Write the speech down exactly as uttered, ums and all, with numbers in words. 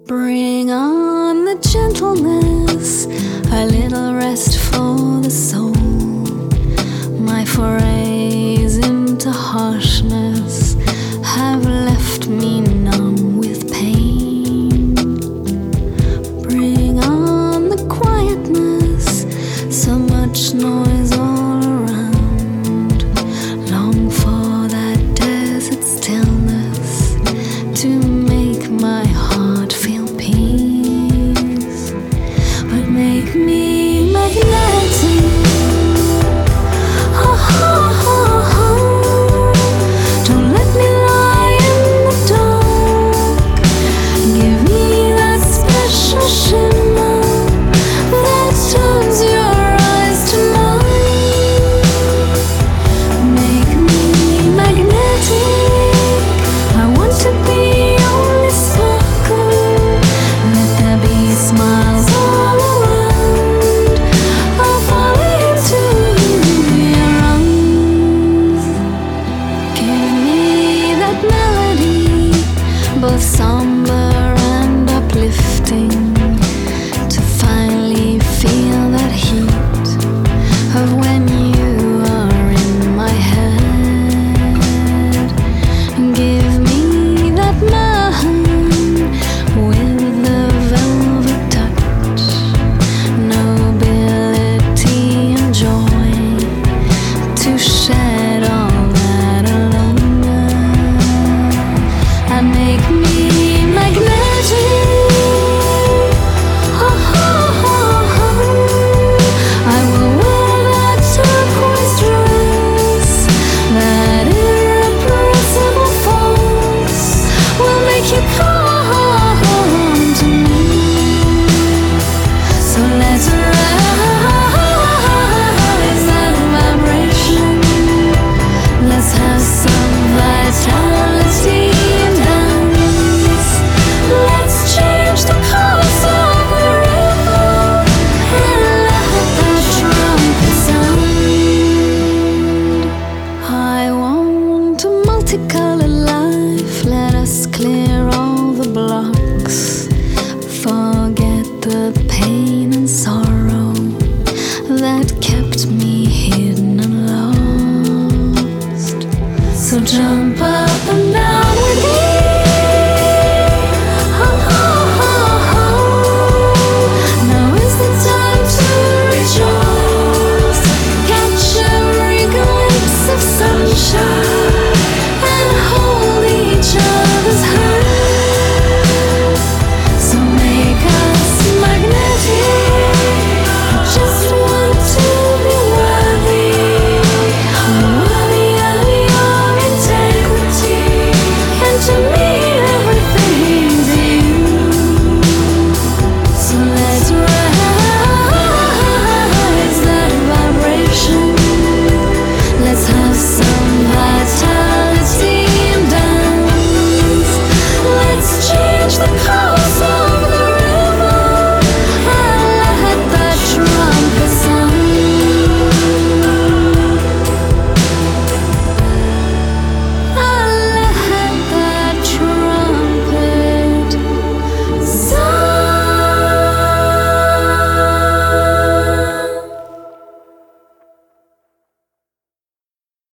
Bring on the gentleness, a little rest for the soul. My forays into harshness have left me numb with pain. Bring on the quietness, so much noise all around. Long for that desert stillness to make my heart feel peace. But make me magnetic. Oh, oh, oh, oh. Don't let me lie in the dark. Give me that special shimmer that turns your eyes to mine. Make me magnetic. I want to be only sparkle. Let there be smiles all around. I'll fall into your arms. Give me that melody, both somber